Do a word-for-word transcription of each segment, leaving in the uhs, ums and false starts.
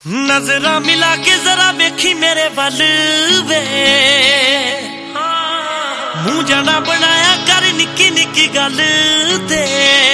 नजरा मिला के जरा वेखी मेरे वल वे, मुंह जाना बनाया कर निक्की निक्की गल ते।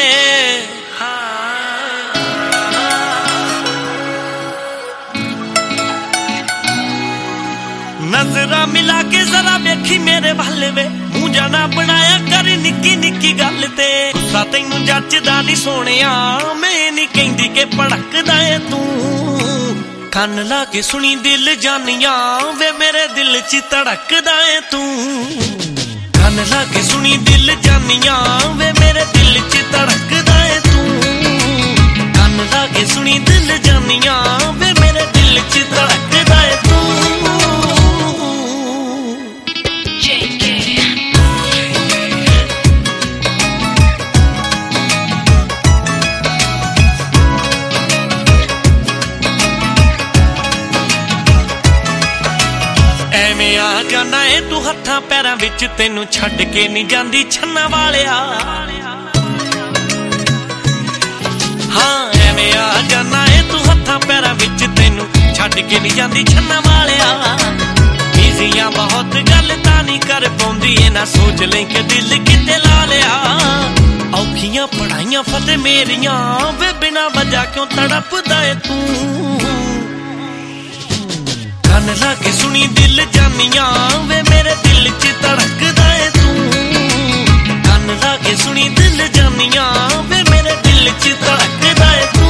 नजरा मिला के जरा वेखी मेरे वल वे, मुंह जाना बनाया कर निक्की निक्की गल ते। गुस्सा तैनू जचदा नी सोहणिया, मैं नी कहंदी के भड़कदा ऐ तू। कान ला के सुनी दिल जानिया वे मेरे दिल च धड़कदा ऐ तू। कान ला के सुनी दिल जानिया वे मेरे दिल च धड़कदा ऐ तू। कान ला के सुनी दिल जानिया वे मेरे दिल च धड़कदा ऐ तू। ਐਵੇਂ ਆ ਜਾਣਾ ਏ ਤੂੰ ਹੱਥਾਂ ਪੈਰਾਂ ਵਿੱਚ, ਤੈਨੂੰ ਛੱਡ ਕੇ ਨਹੀਂ ਜਾਂਦੀ ਛੰਨਾ ਵਾਲਿਆ। ਹਾਂ ਐਵੇਂ ਆ ਜਾਣਾ ਏ ਤੂੰ ਹੱਥਾਂ ਪੈਰਾਂ ਵਿੱਚ, ਤੈਨੂੰ ਛੱਡ ਕੇ ਨਹੀਂ ਜਾਂਦੀ ਛੰਨਾ ਵਾਲਿਆ। ਈਜ਼ੀਆਂ ਬਹੁਤ ਗੱਲ ਤਾਂ ਨਹੀਂ ਕਰ ਪਾਉਂਦੀ, ਇਹ ਨਾ ਸੋਚ ਲੈ ਕਿ ਦਿਲ ਕਿਤੇ ਲਾ ਲਿਆ। ਔਖੀਆਂ ਪੜਾਈਆਂ ਫਤਿਹ ਮੇਰੀਆਂ ਵੇ, ਬਿਨਾਂ ਵਜ੍ਹਾ ਕਿਉਂ ਤੜਪਦਾ ਏ ਤੂੰ। कान ला के सुनी दिल जानिया वे मेरे दिल च धड़कदा ऐ तू। कान ला के सुनी दिल जानिया वे मेरे दिल च धड़कदा ऐ तू।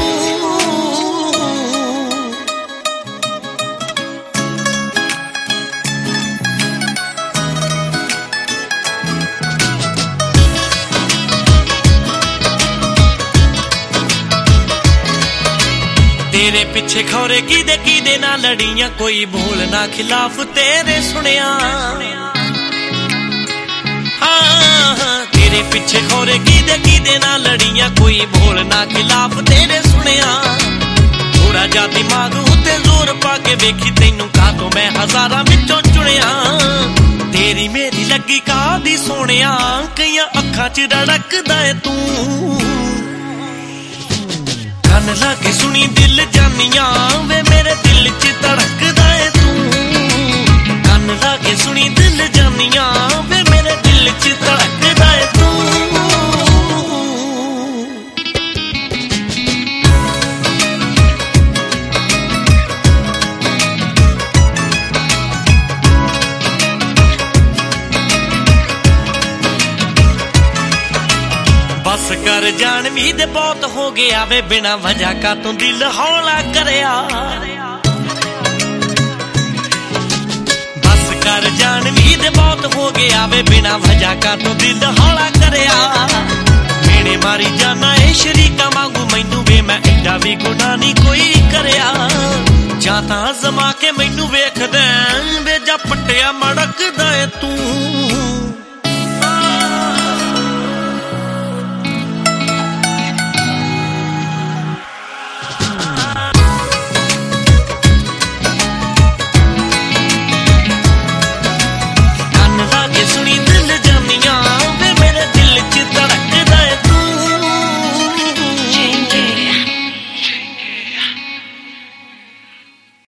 तेरे पिछे खौरे किदे किदे ना लड़ियां, कोई बोल ना खिलाफ तेरे सुनिया। हाँ तेरे पिछे खौरे किदे किदे ना लड़ियां, कोई बोल ना खिलाफ तेरे सुनिया। थोड़ा जा दिमाग उत्ते जोर पा के वेखी, तैनू कातों मैं हजारां विचों चुनिया। तेरी मेरी लगी कादी सोहणिया, कईयां अखां च रड़कदा ऐ तू। कान ला के सुनी दिल जानिया वे मेरे दिल च धड़कदा ऐ तू। कान ला के सुनी दिल जानिया वे मेरे दिल च धड़कदा ऐ तू। बस कर जान भी दे बहुत हो गया वे, बिना वजह का तू दिल हौला करया। बस कर जान भी दे बहुत हो गया वे, बिना वजह का तू दिल हौला करया। मेरे मारी जाना है शरीका मांगू मैनू वे, मैं एडा भी गुनाह नहीं कोई करया। जां तां जमा के मैनू वेख दे वे, जा पट्टिया मड़कदा ऐ तू।